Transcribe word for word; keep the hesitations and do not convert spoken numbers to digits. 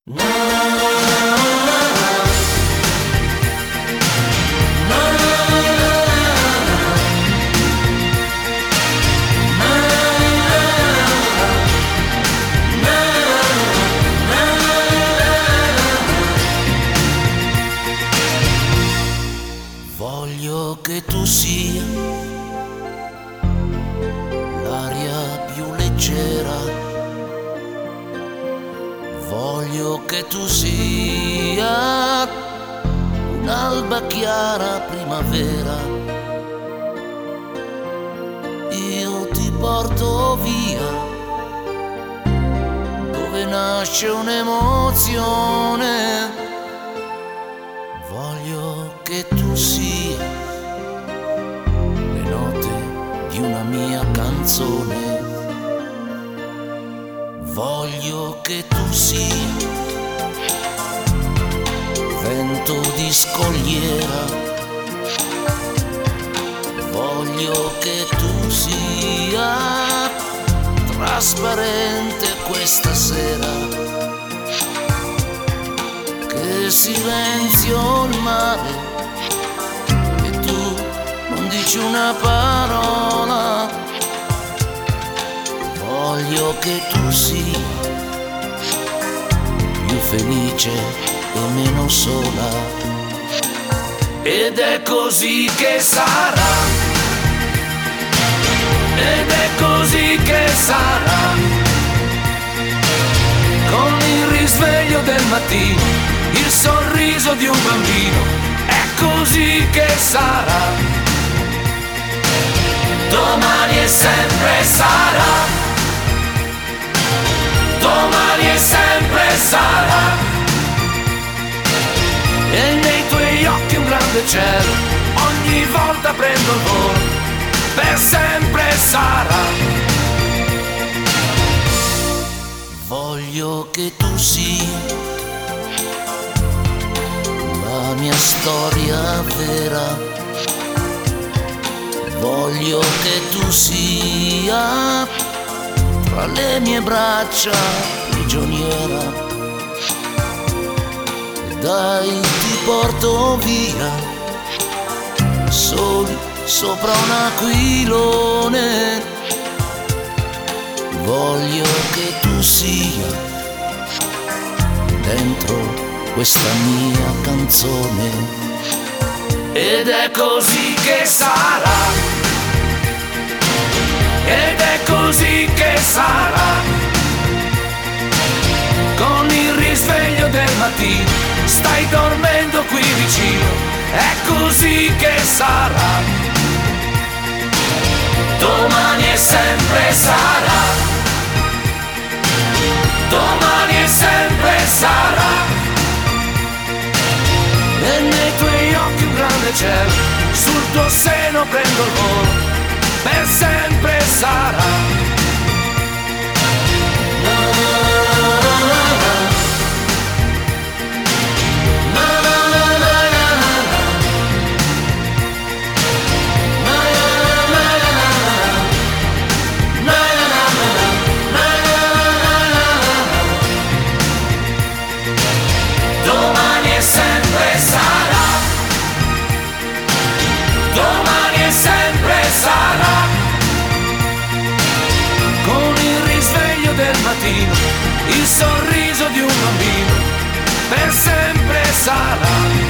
Voglio che tu sia l'aria più leggera, voglio che tu sia un'alba chiara primavera. Io ti porto via dove nasce un'emozione. Voglio che tu sia le note di una mia canzone. Voglio che tu sia vento di scogliera. Voglio che tu sia trasparente questa sera. Che silenzio il mare e tu non dici una parola. Voglio che tu sia più felice e meno sola. Ed è così che sarà, ed è così che sarà, con il risveglio del mattino, il sorriso di un bambino. È così che sarà, domani e sempre sarà, domani e sempre sarà. E nei tuoi occhi un grande cielo, ogni volta prendo il volo, per sempre sarà. Voglio che tu sia la mia storia vera. Voglio che tu sia tra le mie braccia prigioniera. E dai, ti porto via soli sopra un aquilone. Voglio che tu sia dentro questa mia canzone. Ed è così che sarà, ed è così che sarà, con il risveglio del mattino, stai dormendo qui vicino. È così che sarà, domani e sempre sarà, domani e sempre sarà. E nei tuoi occhi un grande cielo, sul tuo seno prendo il volo, per sempre sarà. Domani e sempre sarà, domani e sempre sarà, con il risveglio del mattino, il sorriso di un bambino, per sempre sarà.